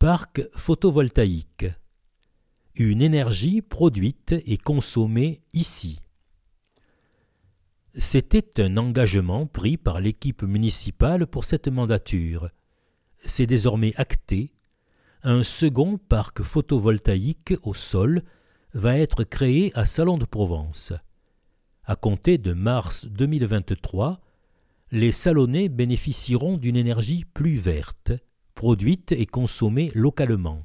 Parc photovoltaïque. Une énergie produite et consommée ici. C'était un engagement pris par l'équipe municipale pour cette mandature. C'est désormais acté. Un second parc photovoltaïque au sol va être créé à Salon-de-Provence. À compter de mars 2023, les Salonnais bénéficieront d'une énergie plus verte, produite et consommée localement.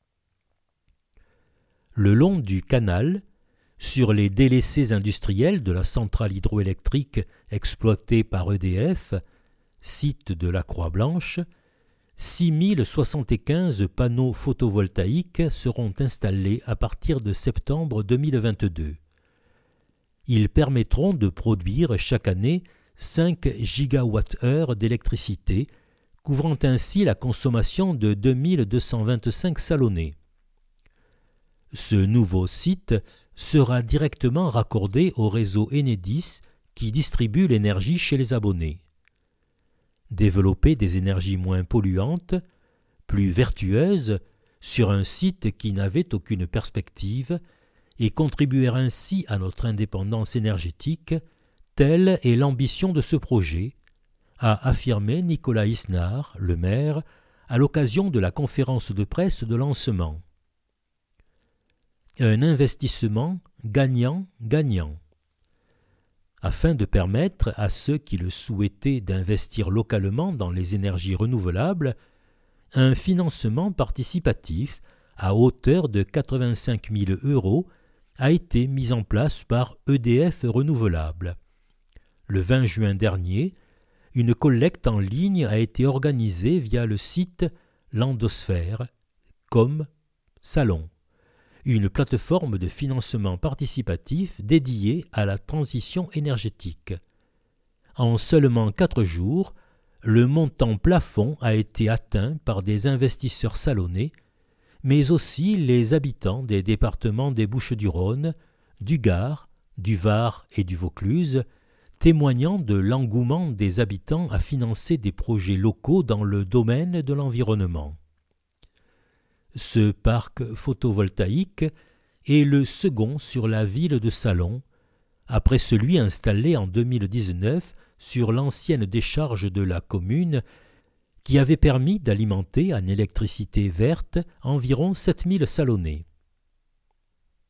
Le long du canal, sur les délaissés industriels de la centrale hydroélectrique exploitée par EDF, site de la Croix-Blanche, 6075 panneaux photovoltaïques seront installés à partir de septembre 2022. Ils permettront de produire chaque année 5 gigawattheures d'électricité, couvrant ainsi la consommation de 2225 Salonnais. Ce nouveau site sera directement raccordé au réseau Enedis qui distribue l'énergie chez les abonnés. Développer des énergies moins polluantes, plus vertueuses, sur un site qui n'avait aucune perspective et contribuer ainsi à notre indépendance énergétique, telle est l'ambition de ce projet, a affirmé Nicolas Isnard, le maire, à l'occasion de la conférence de presse de lancement. Un investissement gagnant-gagnant. Afin de permettre à ceux qui le souhaitaient d'investir localement dans les énergies renouvelables, un financement participatif à hauteur de 85 000 € a été mis en place par EDF Renouvelables. Le 20 juin dernier, une collecte en ligne a été organisée via le site Landosphère, comme Salon, une plateforme de financement participatif dédiée à la transition énergétique. En seulement 4 jours, le montant plafond a été atteint par des investisseurs salonnais, mais aussi les habitants des départements des Bouches-du-Rhône, du Gard, du Var et du Vaucluse, témoignant de l'engouement des habitants à financer des projets locaux dans le domaine de l'environnement. Ce parc photovoltaïque est le second sur la ville de Salon, après celui installé en 2019 sur l'ancienne décharge de la commune qui avait permis d'alimenter en électricité verte environ 7000 Salonnais.